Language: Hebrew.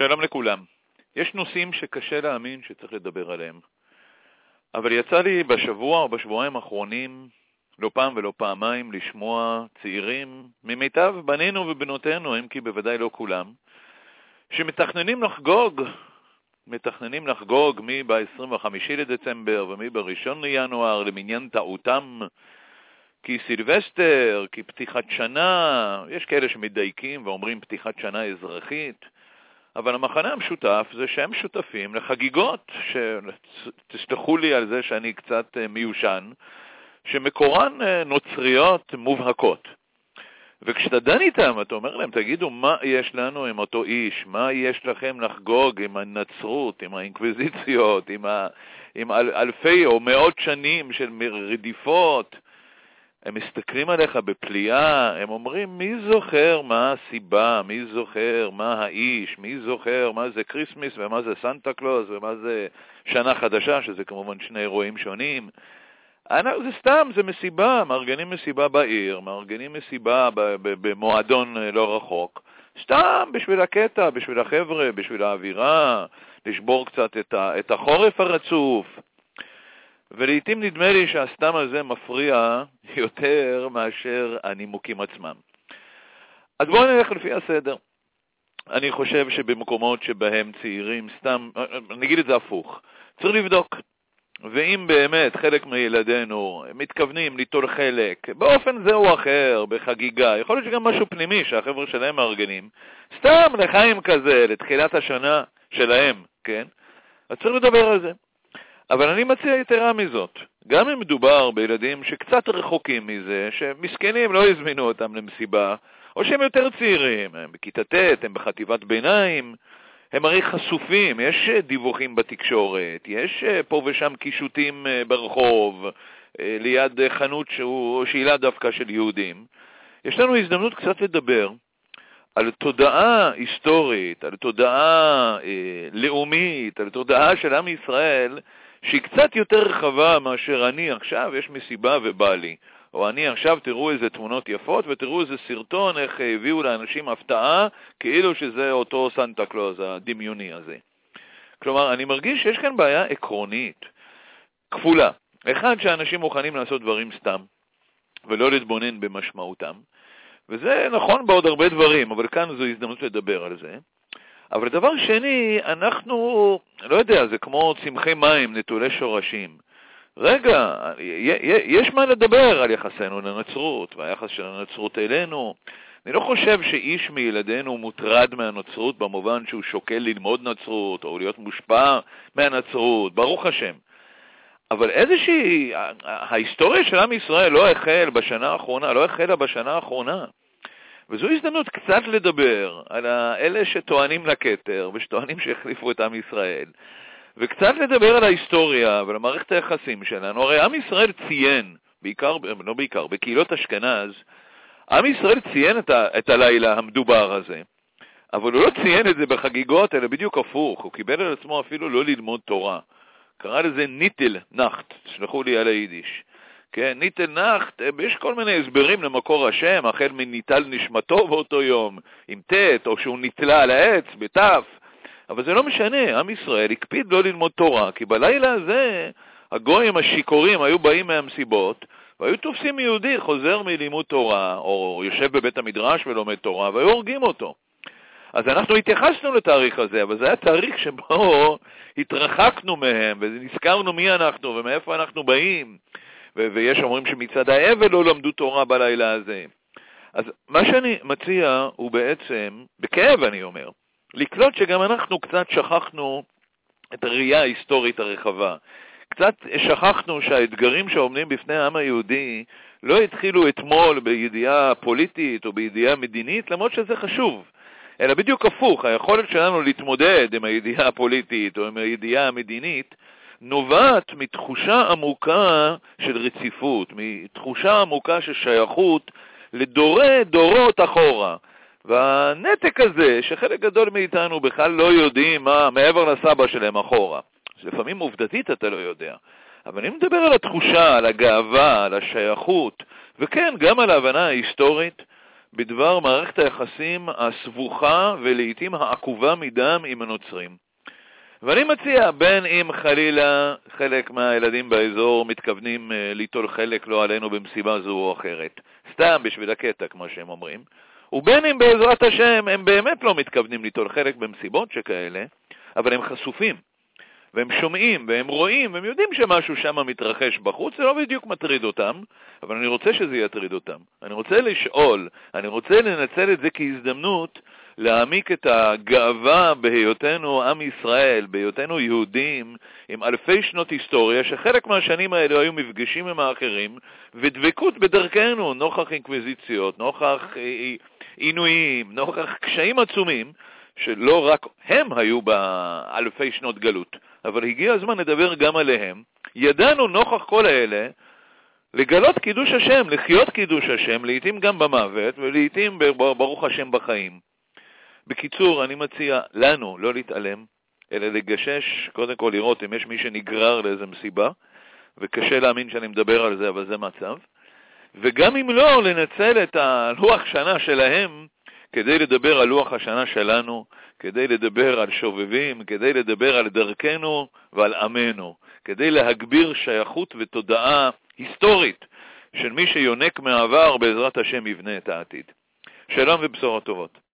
שלום לכולם. יש נושאים שקשה להאמין שצריך לדבר עליהם. אבל יצא לי בשבוע או בשבועיים האחרונים, לא פעם ולא פעמיים, לשמוע צעירים ממיטב בנינו ובנותינו, אם כי בוודאי לא כולם, שמתכננים לחגוג מי ב-25 לדצמבר ומי ב-1 לינואר למניין טעותם, כי סילבסטר, כי פתיחת שנה, יש כאלה שמדייקים ואומרים פתיחת שנה אזרחית, אבל המחנה המשותף זה שהם שותפים לחגיגות, שתסלחו לי על זה שאני קצת מיושן, שמקורן נוצריות מובהקות. וכשאתה דן איתם, אתה אומר להם, תגידו מה יש לנו עם אותו איש, מה יש לכם לחגוג עם הנצרות, עם האינקוויזיציות, עם אלפי או מאות שנים של רדיפות. הם מסתכלים עליך בפליאה, הם אומרים, מי זוכר מה הסיבה, מי זוכר מה האיש, מי זוכר מה זה קריסמס ומה זה סנטה קלוז ומה זה שנה חדשה, שזה כמובן שני אירועים שונים. זה סתם, זה מסיבה, מארגנים מסיבה בעיר, מארגנים מסיבה במועדון לא רחוק, סתם בשביל הקטע, בשביל החבר'ה, בשביל האווירה, לשבור קצת את החורף הרצוף. ולעיתים נדמה לי שהסתם הזה מפריע יותר מאשר הנימוקים עצמם. אז בואו נלך לפי הסדר. אני חושב שבמקומות שבהם צעירים סתם, נגיד את זה הפוך, צריך לבדוק. ואם באמת חלק מילדינו מתכוונים ליטול חלק באופן זה או אחר, בחגיגה, יכול להיות שגם משהו פנימי שהחבר'ה שלהם מארגנים, סתם לחיים כזה, לתחילת השנה שלהם, כן? אז צריך לדבר על זה. אבל אני מציע יתרה מזאת, גם אם מדובר בילדים שקצת רחוקים מזה, שמסכנים לא הזמינו אותם למסיבה, או שהם יותר צעירים, הם בכיתה ט', הם בחטיבת ביניים, הם הרי חשופים, יש דיווחים בתקשורת, יש פה ושם קישוטים ברחוב, ליד חנות שאילה דווקא של יהודים. יש לנו הזדמנות קצת לדבר על תודעה היסטורית, על תודעה לאומית, על תודעה של עם ישראל, שהיא קצת יותר רחבה מאשר אני עכשיו יש מסיבה ובא לי, או אני עכשיו תראו איזה תמונות יפות ותראו איזה סרטון איך הביאו לאנשים הפתעה כאילו שזה אותו סנטה קלוז הדמיוני הזה. כלומר, אני מרגיש שיש כאן בעיה עקרונית כפולה. אחד, שאנשים מוכנים לעשות דברים סתם ולא להתבונן במשמעותם, וזה נכון בעוד הרבה דברים, אבל כאן זו הזדמנות לדבר על זה. אבל דבר שני, אנחנו, לא יודע, זה כמו צמחי מים, נטולי שורשים. רגע, יש מה לדבר על יחסנו לנצרות, והיחס של הנצרות אלינו. אני לא חושב שאיש מילדינו מוטרד מהנצרות במובן שהוא שוקל ללמוד נצרות, או להיות מושפע מהנצרות, ברוך השם. אבל איזושהי, ההיסטוריה של עם ישראל לא החלה בשנה האחרונה. וזו הזדמנות קצת לדבר על אלה שטוענים לכתר ושטוענים שהחליפו את עם ישראל, וקצת לדבר על ההיסטוריה ועל מערכת היחסים שלנו. הרי עם ישראל ציין, בקהילות אשכנז, עם ישראל ציין את הלילה המדובר הזה, אבל הוא לא ציין את זה בחגיגות, אלא בדיוק הפוך, הוא קיבל על עצמו אפילו לא ללמוד תורה. קרא לזה ניטל נחט, תשלחו לי על היידיש. כן, ניטל נחט, יש כל מיני הסברים למקור השם, החל מניטל נשמתו באותו יום, עם תת, או שהוא ניטלה על העץ, בתף, אבל זה לא משנה, עם ישראל הקפיד לא ללמוד תורה, כי בלילה הזה הגויים השיקורים היו באים מהמסיבות, והיו תופסים יהודי חוזר מלימוד תורה, או יושב בבית המדרש ולומד תורה, והיו הורגים אותו. אז אנחנו התייחסנו לתאריך הזה, אבל זה היה תאריך שבו התרחקנו מהם, ונזכרנו מי אנחנו ומאיפה אנחנו באים, ויש אומרים שמצד האבל לא למדו תורה בלילה הזה. אז מה שאני מציע הוא בעצם, בכאב אני אומר, לקלוט שגם אנחנו קצת שכחנו את הראייה ההיסטורית הרחבה. קצת שכחנו שהאתגרים שעומדים בפני העם היהודי לא התחילו אתמול בידיעה פוליטית או בידיעה מדינית, למרות שזה חשוב. אלא בדיוק הפוך, היכולת שלנו להתמודד עם הידיעה הפוליטית או עם הידיעה המדינית, נובעת מתחושה עמוקה של רציפות, מתחושה עמוקה של שייכות דורות אחורה. והנתק הזה, שחלק גדול מאיתנו בכלל לא יודעים מה מעבר לסבא שלהם אחורה. לפעמים עובדתית אתה לא יודע. אבל אני מדבר על התחושה, על הגאווה, על השייכות, וכן, גם על ההבנה ההיסטורית, בדבר מערכת היחסים הסבוכה ולעיתים העקובה מדם עם הנוצרים. ואני מציע, בין אם חלילה חלק מהילדים באזור מתכוונים ליטול חלק לא עלינו במסיבה זו או אחרת, סתם בשביל הקטע כמו שהם אומרים, ובין אם בעזרת השם הם באמת לא מתכוונים ליטול חלק במסיבות שכאלה, אבל הם חשופים, והם שומעים, והם רואים, והם יודעים שמשהו שם מתרחש בחוץ, זה לא בדיוק מטריד אותם, אבל אני רוצה שזה יטריד אותם. אני רוצה לשאול, אני רוצה לנצל את זה כהזדמנות להעמיק את הגאווה בהיותנו עם ישראל, בהיותנו יהודים, עם אלפי שנות היסטוריה, שחלק מהשנים האלה היו מפגשים עם האחרים, ודבקות בדרכנו, נוכח אינקוויזיציות, נוכח עינויים, נוכח קשיים עצומים, שלא רק הם היו באלפי שנות גלות, אבל הגיע הזמן לדבר גם עליהם. ידענו נוכח כל האלה לגלות קידוש השם, לחיות קידוש השם, לעתים גם במוות ולעתים ברוך השם בחיים. בקיצור, אני מציע לנו לא להתעלם, אלא לגשש, קודם כל לראות אם יש מי שנגרר לאיזו מסיבה, וקשה להאמין שאני מדבר על זה, אבל זה מצב. וגם אם לא, לנצל את הלוח שנה שלהם כדי לדבר על לוח השנה שלנו, כדי לדבר על שובבים, כדי לדבר על דרכנו ועל עמנו, כדי להגביר שייכות ותודעה היסטורית של מי שיונק מהעבר בעזרת השם יבנה את העתיד. שלום ובשורות טובות.